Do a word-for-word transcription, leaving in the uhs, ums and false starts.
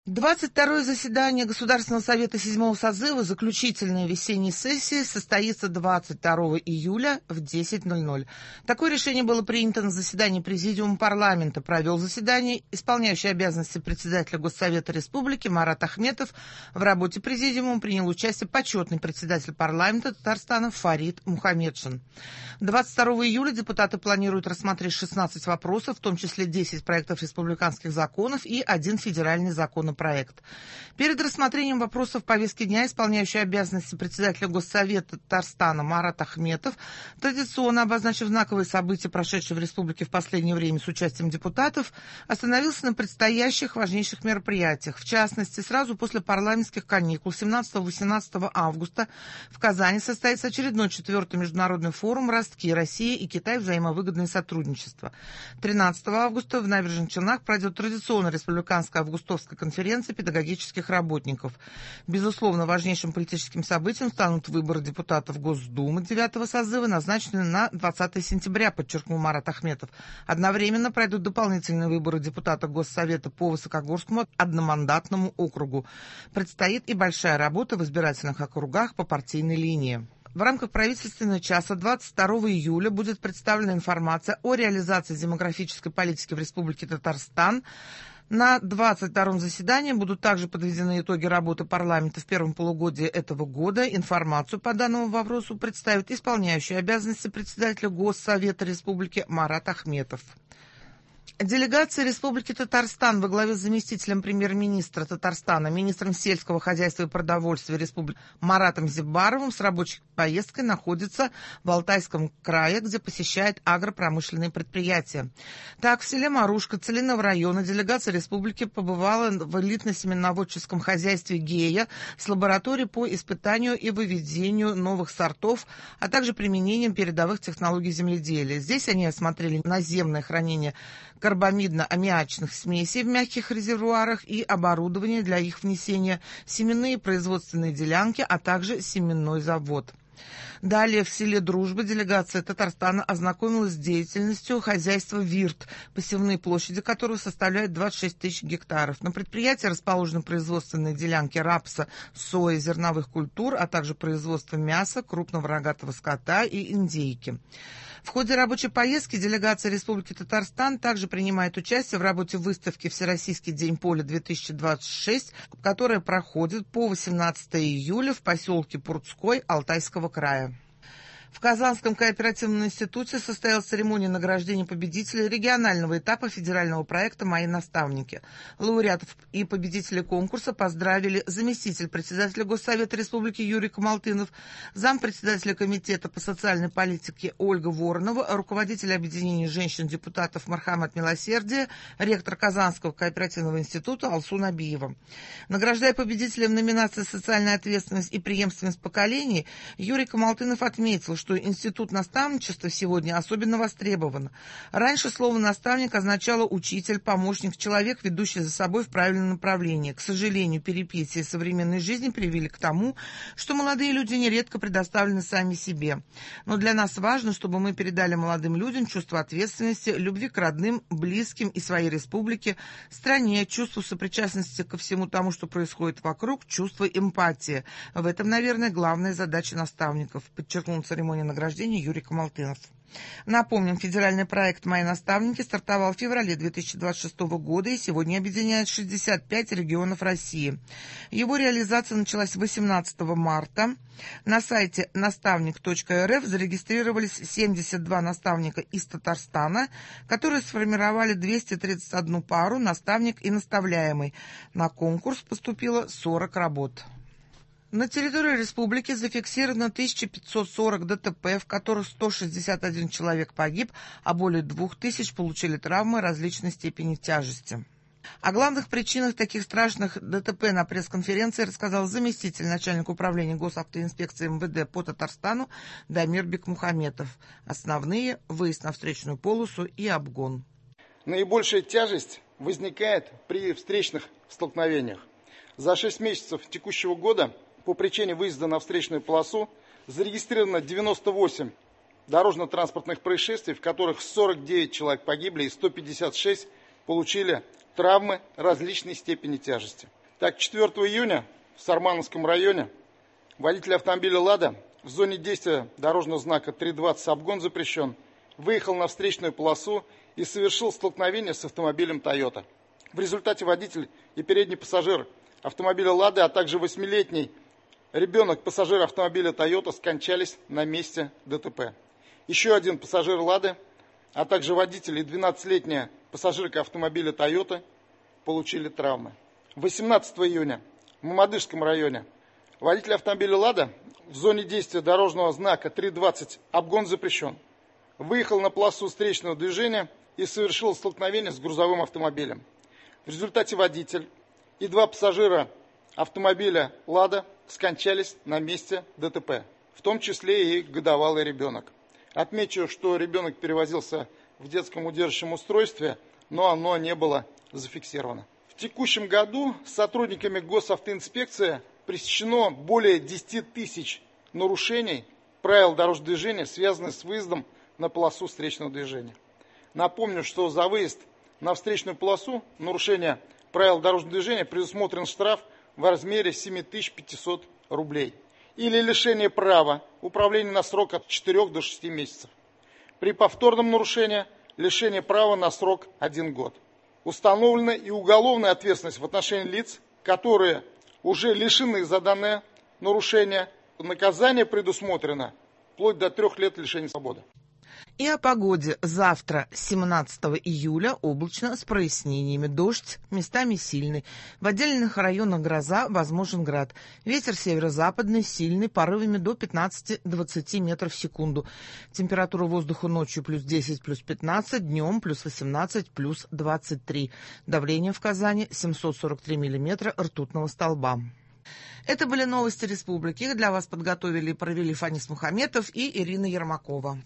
двадцать второе заседание Государственного совета седьмого созыва, заключительной весенней сессии, состоится двадцать второго июля в десять ноль ноль. Такое решение было принято на заседании Президиума парламента. Провел заседание исполняющий обязанности председателя Госсовета Республики Марат Ахметов. В работе Президиума принял участие почетный председатель парламента Татарстана Фарид Мухамедшин. двадцать второго июля депутаты планируют рассмотреть шестнадцать вопросов, в том числе десять проектов республиканских законов и один федеральный законопроект. Проект. Перед рассмотрением вопросов повестки дня исполняющий обязанности председателя Госсовета Татарстана Марат Ахметов, традиционно обозначив знаковые события, прошедшие в республике в последнее время с участием депутатов, остановился на предстоящих важнейших мероприятиях. В частности, сразу после парламентских каникул семнадцатого-восемнадцатого августа в Казани состоится очередной четвертый международный форум «Ростки. Россия и Китай. Взаимовыгодное сотрудничество». тринадцатого августа в Набережных Челнах пройдет традиционная республиканская августовская конференция педагогических работников. Безусловно, важнейшим политическим событием станут выборы депутатов Госдумы девятого созыва, назначенные на двадцатое сентября, подчеркнул Марат Ахметов. Одновременно пройдут дополнительные выборы депутата Госсовета по Высокогорскому одномандатному округу. Предстоит и большая работа в избирательных округах по партийной линии. В рамках правительственного часа двадцать второго июля будет представлена информация о реализации демографической политики в Республике Татарстан. На двадцать втором заседании будут также подведены итоги работы парламента в первом полугодии этого года. Информацию по данному вопросу представит исполняющий обязанности председателя Госсовета Республики Марат Ахметов. Делегация Республики Татарстан во главе с заместителем премьер-министра Татарстана, министром сельского хозяйства и продовольствия Республики Маратом Зибаровым с рабочей поездкой находится в Алтайском крае, где посещает агропромышленные предприятия. Так, в селе Марушка Целинного района делегация республики побывала в элитно-семеноводческом хозяйстве Гея с лабораторией по испытанию и выведению новых сортов, а также применением передовых технологий земледелия. Здесь они осмотрели наземное хранение карбамидно-аммиачных смесей в мягких резервуарах и оборудование для их внесения, семенные производственные делянки, а также семенной завод. Далее в селе Дружба делегация Татарстана ознакомилась с деятельностью хозяйства ВИРТ, посевные площади которого составляют двадцать шесть тысяч гектаров. На предприятии расположены производственные делянки рапса, сои, зерновых культур, а также производство мяса, крупного рогатого скота и индейки. В ходе рабочей поездки делегация Республики Татарстан также принимает участие в работе выставки «Всероссийский день поля-две тысячи двадцать шесть», которая проходит по восемнадцатого июля в поселке Пурцкой Алтайского края. В Казанском кооперативном институте состоялась церемония награждения победителей регионального этапа федерального проекта «Мои наставники». Лауреатов и победителей конкурса поздравили заместитель председателя Госсовета Республики Юрий Камалтынов, зампредседателя Комитета по социальной политике Ольга Воронова, руководитель объединения женщин-депутатов Мархамат Милосердия, ректор Казанского кооперативного института Алсу Набиева. Награждая победителей в номинации «Социальная ответственность и преемственность поколений», Юрий Камалтынов отметил, что институт наставничества сегодня особенно востребован. Раньше слово «наставник» означало учитель, помощник, человек, ведущий за собой в правильном направлении. К сожалению, перипетии современной жизни привели к тому, что молодые люди нередко предоставлены сами себе. Но для нас важно, чтобы мы передали молодым людям чувство ответственности, любви к родным, близким и своей республике, стране, чувство сопричастности ко всему тому, что происходит вокруг, чувство эмпатии. В этом, наверное, главная задача наставников, подчеркнул церемонию награждения Юрий Камалтынов. Напомним, федеральный проект «Мои наставники» стартовал в феврале две тысячи двадцать шестого года и сегодня объединяет шестьдесят пять регионов России. Его реализация началась восемнадцатого марта. На сайте наставник точка эр эф зарегистрировались семьдесят два наставника из Татарстана, которые сформировали двести тридцать одну пару «Наставник» и «Наставляемый». На конкурс поступило сорок работ. На территории республики зафиксировано тысяча пятьсот сорок ДТП, в которых сто шестьдесят один человек погиб, а более двух тысяч получили травмы различной степени тяжести. О главных причинах таких страшных ДТП на пресс-конференции рассказал заместитель начальника управления госавтоинспекции эм вэ дэ по Татарстану Дамир Бекмухаметов. Основные – выезд на встречную полосу и обгон. Наибольшая тяжесть возникает при встречных столкновениях. За шесть месяцев текущего года по причине выезда на встречную полосу зарегистрировано девяносто восемь дорожно-транспортных происшествий, в которых сорок девять человек погибли и сто пятьдесят шесть получили травмы различной степени тяжести. Так, четвёртого июня в Сармановском районе водитель автомобиля «Лада» в зоне действия дорожного знака три двадцать «Обгон запрещен» выехал на встречную полосу и совершил столкновение с автомобилем «Тойота». В результате водитель и передний пассажир автомобиля «Лады», а также восьмилетний ребенок пассажира автомобиля «Тойота» скончались на месте ДТП. Еще один пассажир «Лады», а также водитель и двенадцатилетняя пассажирка автомобиля «Тойота» получили травмы. восемнадцатого июня в Мамадышском районе водитель автомобиля «Лада» в зоне действия дорожного знака три двадцать «Обгон запрещен» выехал на полосу встречного движения и совершил столкновение с грузовым автомобилем. В результате водитель и два пассажира автомобиля «Лада» скончались на месте ДТП, в том числе и годовалый ребенок. Отмечу, что ребенок перевозился в детском удерживающем устройстве, но оно не было зафиксировано. В текущем году сотрудниками госавтоинспекции пресечено более десяти тысяч нарушений правил дорожного движения, связанных с выездом на полосу встречного движения. Напомню, что за выезд на встречную полосу, нарушение правил дорожного движения, предусмотрен штраф в размере семи тысяч пятисот рублей или лишение права управления на срок от четырёх до шести месяцев. При повторном нарушении лишение права на срок один год. Установлена и уголовная ответственность в отношении лиц, которые уже лишены за данное нарушение. Наказание предусмотрено вплоть до трех лет лишения свободы. И о погоде. Завтра, семнадцатого июля, облачно с прояснениями. Дождь, местами сильный. В отдельных районах гроза, возможен град. Ветер северо-западный, сильный, порывами до пятнадцати-двадцати метров в секунду. Температура воздуха ночью плюс десять, плюс пятнадцать, днем плюс восемнадцать, плюс двадцать три. Давление в Казани семьсот сорок три миллиметра ртутного столба. Это были новости республики. Их для вас подготовили и провели Фанис Мухаметов и Ирина Ермакова.